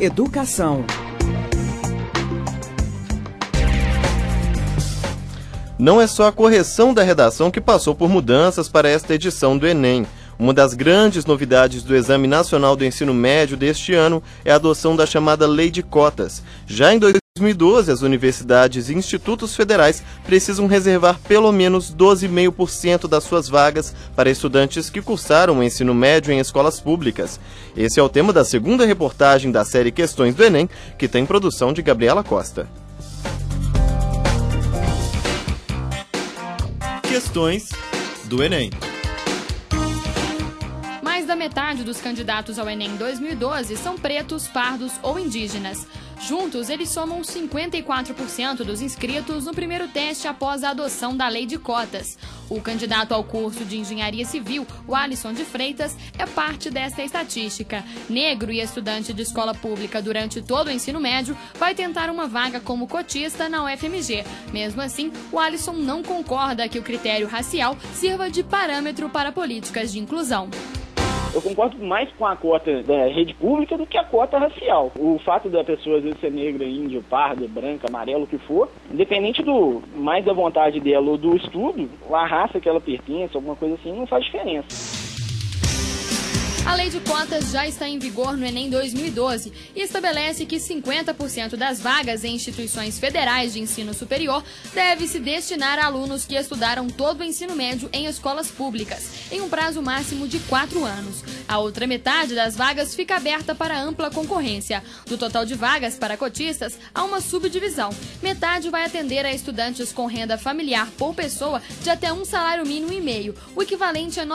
Educação. Não é só a correção da redação que passou por mudanças para esta edição do Enem. Uma das grandes novidades do Exame Nacional do Ensino Médio deste ano é a adoção da chamada Lei de Cotas. Já em 2012, as universidades e institutos federais precisam reservar pelo menos 12,5% das suas vagas para estudantes que cursaram o ensino médio em escolas públicas. Esse é o tema da segunda reportagem da série Questões do Enem, que tem produção de Gabriela Costa. Questões do Enem. Mais da metade dos candidatos ao Enem 2012 são pretos, pardos ou indígenas. Juntos, eles somam 54% dos inscritos no primeiro teste após a adoção da Lei de Cotas. O candidato ao curso de Engenharia Civil, o Alisson de Freitas, é parte desta estatística. Negro e estudante de escola pública durante todo o ensino médio, vai tentar uma vaga como cotista na UFMG. Mesmo assim, o Alisson não concorda que o critério racial sirva de parâmetro para políticas de inclusão. Eu concordo mais com a cota da rede pública do que a cota racial. O fato da pessoa às vezes ser negra, índio, parda, branca, amarelo, o que for, independente do mais da vontade dela ou do estudo, a raça que ela pertence, alguma coisa assim, não faz diferença. A Lei de Cotas já está em vigor no Enem 2012 e estabelece que 50% das vagas em instituições federais de ensino superior deve se destinar a alunos que estudaram todo o ensino médio em escolas públicas, em um prazo máximo de 4 anos. A outra metade das vagas fica aberta para ampla concorrência. Do total de vagas para cotistas, há uma subdivisão. Metade vai atender a estudantes com renda familiar por pessoa de até um salário mínimo e meio, o equivalente a R$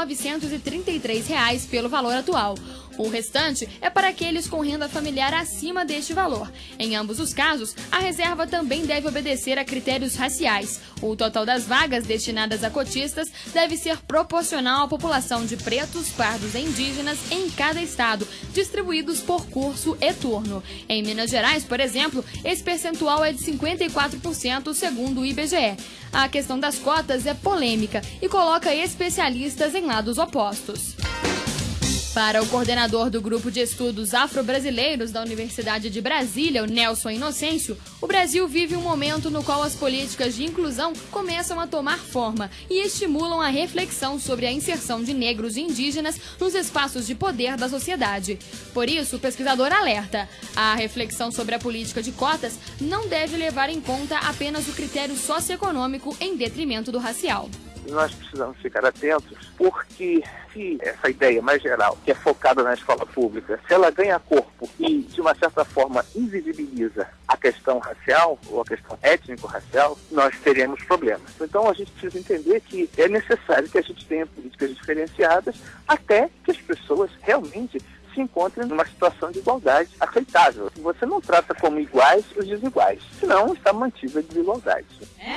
933 pelo valor atual. O restante é para aqueles com renda familiar acima deste valor. Em ambos os casos, a reserva também deve obedecer a critérios raciais. O total das vagas destinadas a cotistas deve ser proporcional à população de pretos, pardos e indígenas em cada estado, distribuídos por curso e turno. Em Minas Gerais, por exemplo, esse percentual é de 54%, segundo o IBGE. A questão das cotas é polêmica e coloca especialistas em lados opostos. Para o coordenador do Grupo de Estudos Afro-Brasileiros da Universidade de Brasília, o Nelson Inocêncio, o Brasil vive um momento no qual as políticas de inclusão começam a tomar forma e estimulam a reflexão sobre a inserção de negros e indígenas nos espaços de poder da sociedade. Por isso, o pesquisador alerta: a reflexão sobre a política de cotas não deve levar em conta apenas o critério socioeconômico em detrimento do racial. Nós precisamos ficar atentos, porque se essa ideia mais geral, que é focada na escola pública, se ela ganha corpo e, de uma certa forma, invisibiliza a questão racial ou a questão étnico-racial, nós teremos problemas. Então, a gente precisa entender que é necessário que a gente tenha políticas diferenciadas até que as pessoas realmente se encontrem numa situação de igualdade aceitável. Você não trata como iguais os desiguais, senão está mantida a desigualdade.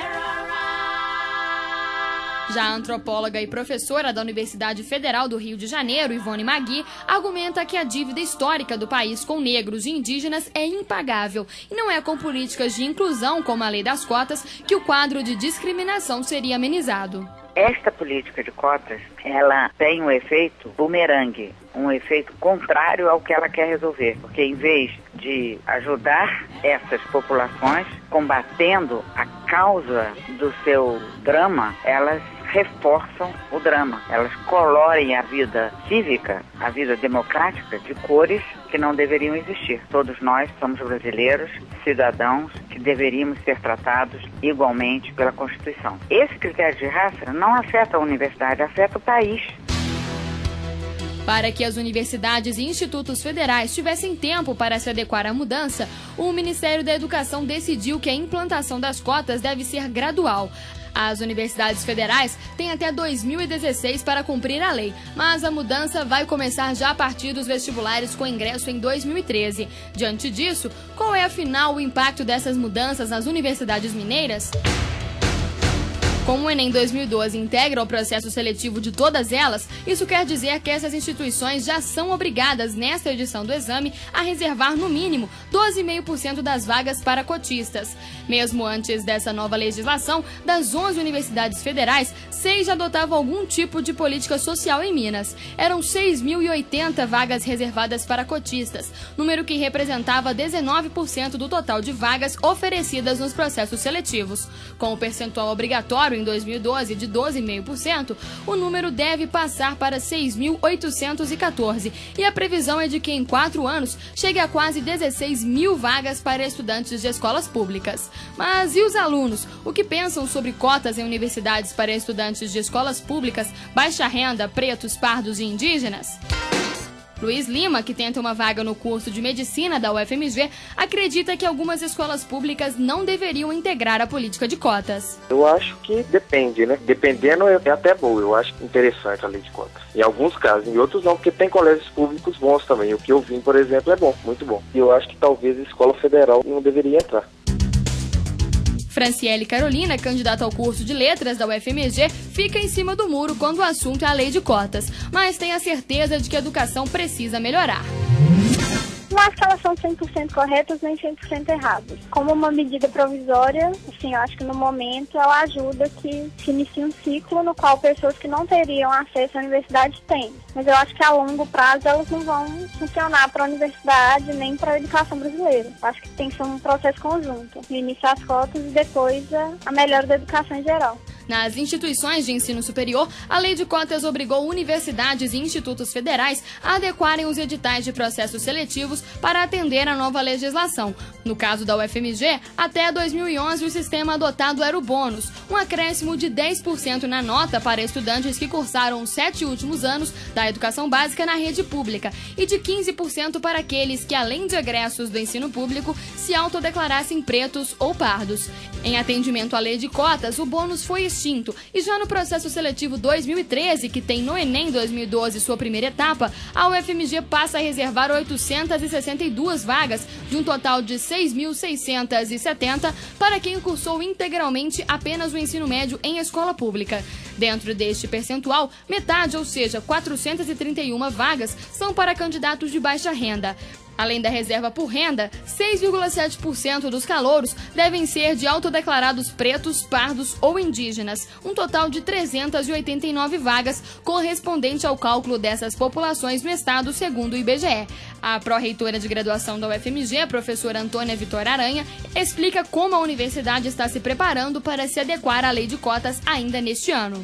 Já a antropóloga e professora da Universidade Federal do Rio de Janeiro, Ivone Magui, argumenta que a dívida histórica do país com negros e indígenas é impagável e não é com políticas de inclusão, como a Lei das Cotas, que o quadro de discriminação seria amenizado. Esta política de cotas, ela tem um efeito bumerangue, um efeito contrário ao que ela quer resolver, porque em vez de ajudar essas populações combatendo a causa do seu drama, elas reforçam o drama. Elas colorem a vida cívica, a vida democrática, de cores que não deveriam existir. Todos nós somos brasileiros, cidadãos, que deveríamos ser tratados igualmente pela Constituição. Esse critério de raça não afeta a universidade, afeta o país. Para que as universidades e institutos federais tivessem tempo para se adequar à mudança, o Ministério da Educação decidiu que a implantação das cotas deve ser gradual. As universidades federais têm até 2016 para cumprir a lei, mas a mudança vai começar já a partir dos vestibulares com ingresso em 2013. Diante disso, qual é afinal o impacto dessas mudanças nas universidades mineiras? Como o Enem 2012 integra o processo seletivo de todas elas, isso quer dizer que essas instituições já são obrigadas, nesta edição do exame, a reservar no mínimo 12,5% das vagas para cotistas. Mesmo antes dessa nova legislação, das 11 universidades federais, 6 já adotavam algum tipo de política social em Minas. Eram 6.080 vagas reservadas para cotistas, número que representava 19% do total de vagas oferecidas nos processos seletivos. Com o percentual obrigatório em 2012 de 12,5%, o número deve passar para 6.814 e a previsão é de que em 4 anos chegue a quase 16 mil vagas para estudantes de escolas públicas. Mas e os alunos? O que pensam sobre cotas em universidades para estudantes de escolas públicas, baixa renda, pretos, pardos e indígenas? Luiz Lima, que tenta uma vaga no curso de Medicina da UFMG, acredita que algumas escolas públicas não deveriam integrar a política de cotas. Eu acho que depende, né? Dependendo é até boa, eu acho interessante a lei de cotas. Em alguns casos, em outros não, porque tem colégios públicos bons também. O que eu vi, por exemplo, é bom, muito bom. E eu acho que talvez a escola federal não deveria entrar. Franciele Carolina, candidata ao curso de Letras da UFMG, fica em cima do muro quando o assunto é a lei de cotas, mas tem a certeza de que a educação precisa melhorar. Não acho que elas são 100% corretas nem 100% erradas. Como uma medida provisória, assim, eu acho que no momento ela ajuda que se inicie um ciclo no qual pessoas que não teriam acesso à universidade têm. Mas eu acho que a longo prazo elas não vão funcionar para a universidade nem para a educação brasileira. Eu acho que tem que ser um processo conjunto. Iniciar as cotas e depois a melhora da educação em geral. Nas instituições de ensino superior, a lei de cotas obrigou universidades e institutos federais a adequarem os editais de processos seletivos para atender à nova legislação. No caso da UFMG, até 2011 o sistema adotado era o bônus, um acréscimo de 10% na nota para estudantes que cursaram os 7 últimos anos da educação básica na rede pública e de 15% para aqueles que, além de egressos do ensino público, se autodeclarassem pretos ou pardos. Em atendimento à lei de cotas, o bônus foi extinto e já no processo seletivo 2013, que tem no Enem 2012 sua primeira etapa, a UFMG passa a reservar 862 vagas, de um total de 6.670, para quem cursou integralmente apenas o ensino médio em escola pública. Dentro deste percentual, metade, ou seja, 431 vagas, são para candidatos de baixa renda. Além da reserva por renda, 6,7% dos calouros devem ser de autodeclarados pretos, pardos ou indígenas, um total de 389 vagas, correspondente ao cálculo dessas populações no estado, segundo o IBGE. A pró-reitora de graduação da UFMG, a professora Antônia Vitória Aranha, explica como a universidade está se preparando para se adequar à lei de cotas ainda neste ano.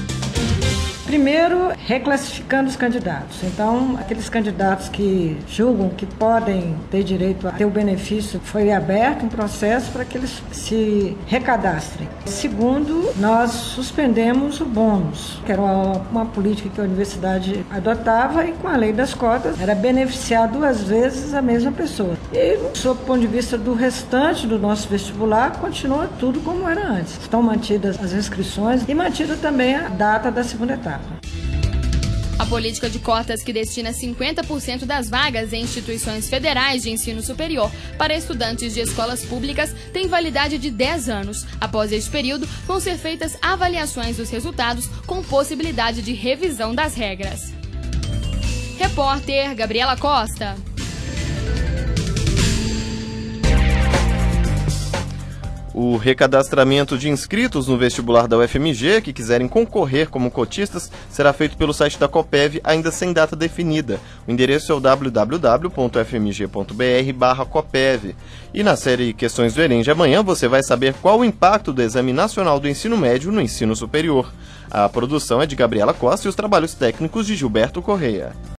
Primeiro, reclassificando os candidatos. Então, aqueles candidatos que julgam que podem ter direito a ter o benefício, foi aberto um processo para que eles se recadastrem. Segundo, nós suspendemos o bônus, que era uma política que a universidade adotava e com a lei das cotas era beneficiar 2 vezes a mesma pessoa. E, sob o ponto de vista do restante do nosso vestibular, continua tudo como era antes. Estão mantidas as inscrições e mantida também a data da segunda etapa. A política de cotas, que destina 50% das vagas em instituições federais de ensino superior para estudantes de escolas públicas, tem validade de 10 anos. Após este período, vão ser feitas avaliações dos resultados com possibilidade de revisão das regras. Repórter Gabriela Costa. O recadastramento de inscritos no vestibular da UFMG que quiserem concorrer como cotistas será feito pelo site da Copeve, ainda sem data definida. O endereço é o www.fmg.br/Copeve. E na série Questões do Enem de amanhã você vai saber qual o impacto do Exame Nacional do Ensino Médio no ensino superior. A produção é de Gabriela Costa e os trabalhos técnicos de Gilberto Correia.